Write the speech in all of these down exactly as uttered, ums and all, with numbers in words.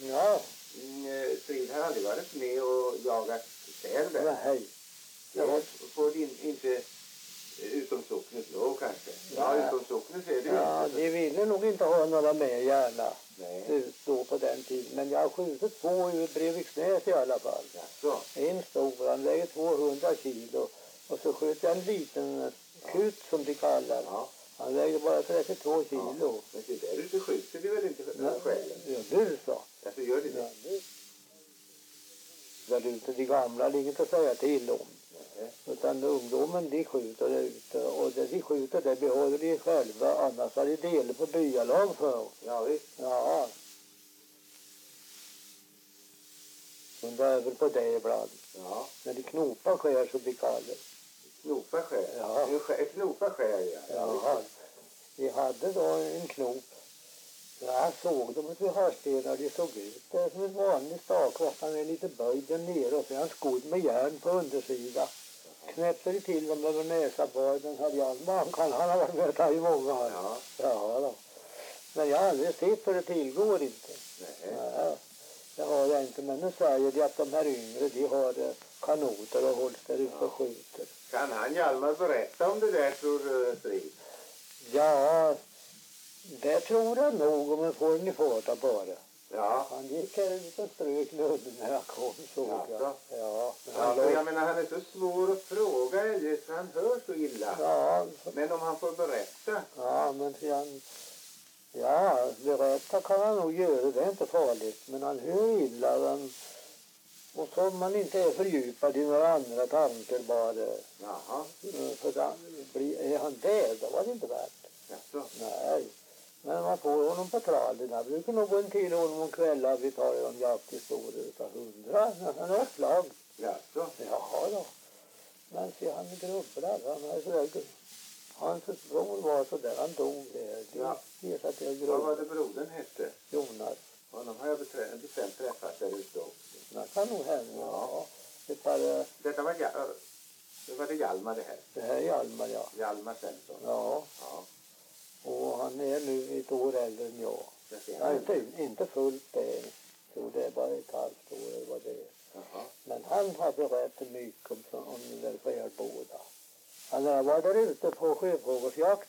Ja. Mm, Strid har aldrig varit med och jagat säl där. Nej. Det får in, inte utom socknet då kanske. Ja, Ja. utom socknet är det Ja, inte. de ville nog inte ha några med gärna. Nej. Ut då på den tiden. Men jag har skjutit två ur Breviksnäs i alla fall. Jaså. En stor, han väger tvåhundra kilo. Och så sköt jag en liten kut som de kallar. Ja. Han väger bara trettiotvå kilo. Ja. Men det där ute skjuter du väl inte för själv? Ja, du så. Alltså gör det det? Ja, det. Där ute, de gamla ligger inte att säga till om. Nej. Utan ungdomen, de skjuter där ute. Och det de skjuter, det behåller de själva. Annars har de delat på byalag för. Ja, visst. Ja. Men det är väl på det ibland. Ja. När de knopar skär så blir kallar. Knopa skär? Ja. Ett knopa skär, ja. Ja. Vi hade då en knop. Jag såg dem vid Harstenar, de såg ut det som en vanlig stakvatt. Han är lite böjd där nere och så är han skodd med järn på undersidan. Knäppte till dem över näsa på den här Hjalmar. Han, kan, han har varit med här i många år. Ja. Ja då. Men jag har aldrig sett för det tillgår inte. Nej. Ja, det har jag inte. Men nu säger de att de här yngre, de har kanoter och hålls där ute och skjuter. Kan han Hjalmar berätta om det där, tror du, Strid? Ja, det tror jag nog om en får ni fåta bara. Ja. Han gick här ut och strök nudden när han kom, såg jag. Ja. Ja, men Ja, han för låg... jag menar, han är så svår att fråga eljest, för han hör så illa. Ja, Men om han får berätta. ja, men han... Ja, berätta kan han nog göra, det är inte farligt. Men han hör illa, han... Och så om man inte är fördjupad i några andra tankar bara. Jaha. För då blir, är han död, då var det inte värt. Jaså. Nej. Men man får honom på traden. Jag brukar nog gå in till honom om kvällar. Vi tar en jakthistoria utav hundra. Han har ett slag. Jaså. Jaha då. Men se, han grubblar. Han är sådär... Hans bror var så där, han dog där. Det Ja. ger sig till Vad var grubblar. det brodern hette? Jonas. Honom har jag beträ- bestämt träffat där ute också. Det kan nog hända. Ja. Ja. Det, var, Detta var, ja- det var det Hjalmar det här. det här är Hjalmar, ja. Hjalmar Svensson. Ja. Ja. Och han är nu ett år äldre än jag. Det ser Ja, man. inte, inte fullt det. Så det är bara ett halvt år eller vad det är. Jaha. Men han har berättat mycket om, om den där skärboda. När jag var där ute på sjöfågelsjakt,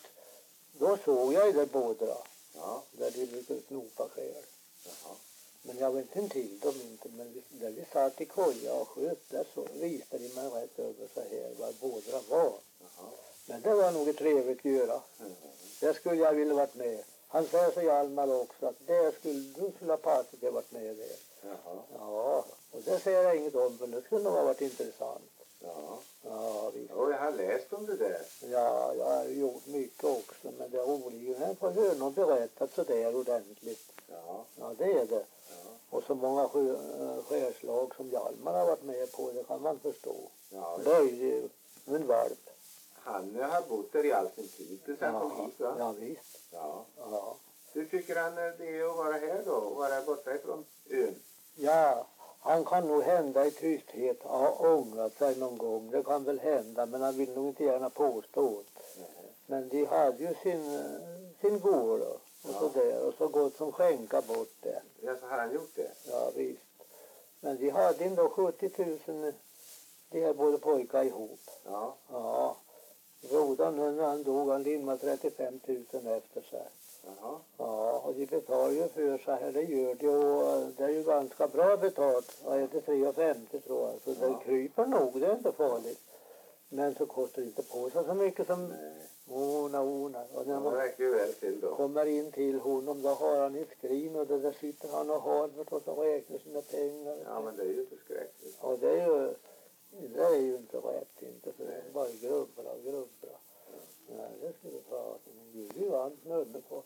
då såg jag det båda. Ja. Där de brukade snopa skär. Jaha. Men jag vet inte till dem inte. Men vi, där vi satt i koja och sköt, där så visade de mig rätt över så här vad båda var. Jaha. Men det var nog ett trevligt att göra. Mm. Det skulle jag vilja varit med. Han säger så Hjalmar också att det skulle, du skulle ha passat att jag varit med där. Jaha. Ja, och det säger jag inget om, men det skulle nog ha varit intressant. Ja. Ja, visst. Och jag har läst om det där. Ja, jag har gjort mycket också, men det är roligt. Jag får höra någon berättat så där ordentligt. Ja. Ja, det är det. Ja. Och så många sjö, äh, skärslag som Hjalmar har varit med på, det kan man förstå. Ja. Det är ju en valp. Han har bott där i all sin tid. Det sen kom hit, va? Ja, visst. Ja. Ja. Hur tycker han det är att vara här då? Och vara borta ifrån ön? Ja, han kan nog hända i tysthet ha ångrat sig någon gång. Det kan väl hända, men han vill nog inte gärna påstå det. Nej. Men de hade ju sin, sin gård och Ja. så där. Och så gott som skänka bort den. Ja, så har han gjort det. Ja, visst. Men de hade ändå sjuttio tusen, de här både pojkar ihop. Ja. Ja. Brodern nu när han dog, han limmade trettiofem tusen efter sig. Jaha. Ja, och de betalar ju för sig här, det gör de, och det är ju ganska bra betalt. Ja, det är tre femtio tror jag, så Ja. det kryper nog, det är inte farligt. Men så kostar det inte på sig så mycket som Nej. ona, ona. Och när Det man räcker ju väl till då. kommer in till honom, då har han ett skrin och där sitter han och har förstås och räknar sina pengar. Ja, men det är ju förskräckligt. Och det är ju, det är ju inte rätt inte, för det är bara grubbla och grubbla. Nej, det skulle ta, men Gud vann snubbe på,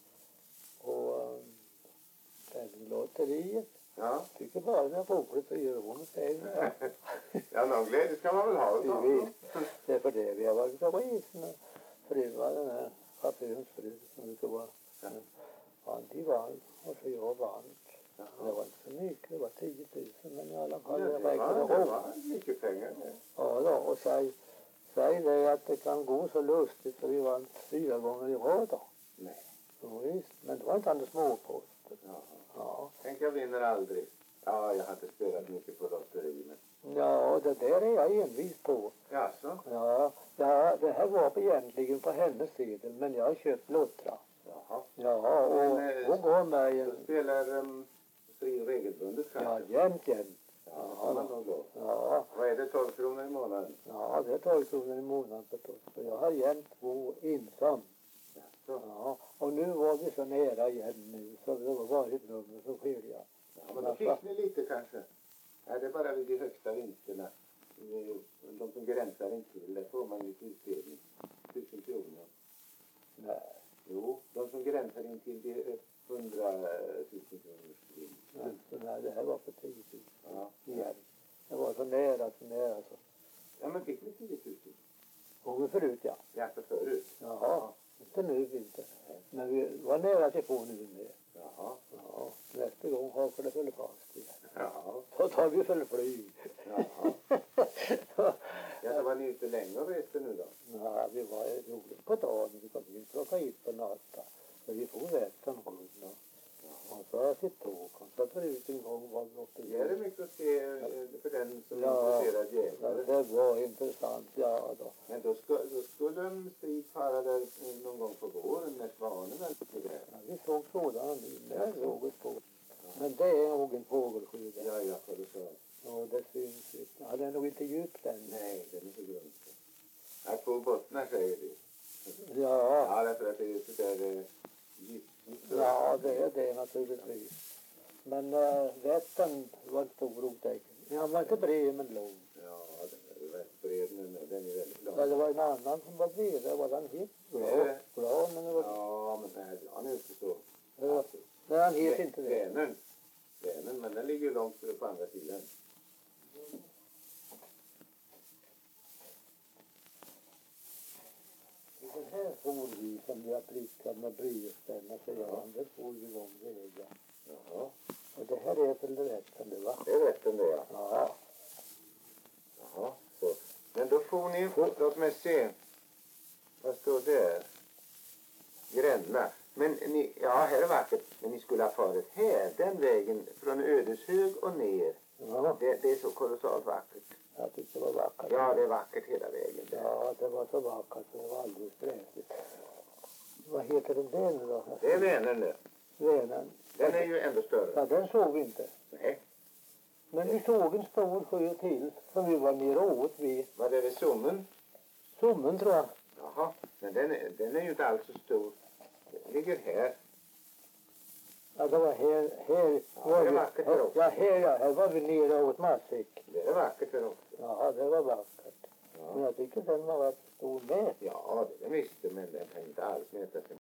på um, lotteriet. Ja. Tycker bara det är roligt att göra hon pengar. Ja, någon glädje ska man väl ha. Det Då. visst. Det är för det vi har varit på resorna. Fruva, den här chaufförens fru som brukar vara. Ja. Han de vann och så jag vann. Jaha. Det var inte så mycket, det var tio tusen, men i alla fall Ja, det det räckte var, det ihop. var mycket pengar. Det. Ja då, och säg, säg det att det kan gå så lustigt så vi vann fyra gånger i rad då. Nej. Ja, visst, men det var inte andra småposter. Ja. Ja. Tänk, jag vinner aldrig. Ja, jag har inte spelat mycket på lotteri, men... Ja, det där är jag envis på. Jaså? Ja, ja, det här var egentligen på hennes sedel, men jag har köpt lottra. Jaha. Ja, och Men, eh, hon gav mig Du en... spelar um, fri regelbundet Ja, kanske? jämt, jämt. Ja, det får man nog då. Ja, Vad är det, tolv kronor i månaden? ja, det är tolv kronor i månaden förstås. För jag har jämt två ensam. Jaså? Ja, och nu var vi så nära igen nu, så det var varit nummer så skilja. Ja, men då fick ni lite kanske. Är det bara vid de högsta vinsterna? Vid- De som gränsar intill, där får man ju utdelning. Tusen kronor. Nej, Jo, de som gränsar intill de hundratusen kronors vinst. men så nej, det här var för tio tusen Ja. igen. Det var så nära, så nära så. Ja, men fick ni tio tusen? Gånger förut, ja. Ja, för förut. Jaha, inte nu inte. Men vi var nära till få nu med. Jaha. Ja, nästa gång hakar det väl fast igen. Ja. Så tar vi väl flyg. Jaha. Ja, så var ni ute länge och reste nu då? Ja, vi var roligt på dagen. Vi kom in klockan ett på natten. Så vi får vätten runt då. Och så sitt tåg. Och så förut en gång var vi uppe Ja, det är mycket att se eh, för den som är Ja, intresserad ja, jägare. det var intressant. Ja, då. Men då, ska, då skulle en strid fara där eh, någon gång på våren när svanen är där. Ja, vi såg sådana nu. Där såg vi på. Men det är nog en fågelsky där. Ja, ja, för det så. Ja, det syns ju. Ja, det är nog inte djupt än. Nej, den är för grund. Ja, två bottnar säger vi. Ja, Ja, därför att det är så där eh, giftigt. ja, det är det naturligtvis. Men äh, Vättern var en stor otäck. Han var inte bred men lång. Ja, den är ju rätt bred, men den är väldigt lång. Ja, det var en annan som var bred. Det var den hit. Bra, bra, men det var... Ja, men nej, han är inte så. Ja, nej, han heter inte det. Vänern. Vänern, men den ligger ju långt på andra sidan. Den här for vi som vi har prickat med blyertspenna, säger han. Det for vi igång vägen. Jaha. Och det här är väl Vättern, det va? Det är rätt ändå, ja. Ja. Jaha, så. Men då får ni, låt mig se. Vad står det? Gränna. Men ni, ja, här är vackert. Men ni skulle ha farit här, den vägen, från Ödeshög och ner. Ja, Det, det är så kolossalt vackert. jag tyckte det var vackert. Ja, det är vackert hela vägen där. Ja, det var så vackert så det var alldeles gräsligt. Vad heter den där nu då? Det är Vänern nu. Vänern. Den är ju ändå större. Ja, den såg vi inte. Nej. Men vi såg en stor sjö till som vi var nere och åt vid Var det vid Sommen? Sommen, tror jag. Jaha, men den är, den är ju inte alls så stor. Den ligger här. Ja, det var här. här Ja, var det är vi, vackert här, här också. ja, här, ja, här var vi nere och åt matsäck. Det är vackert här också. Ja, det var vackert. Ja. Men jag tycker den var rätt stor med. Ja, det visste, men den kan inte alls mäta sig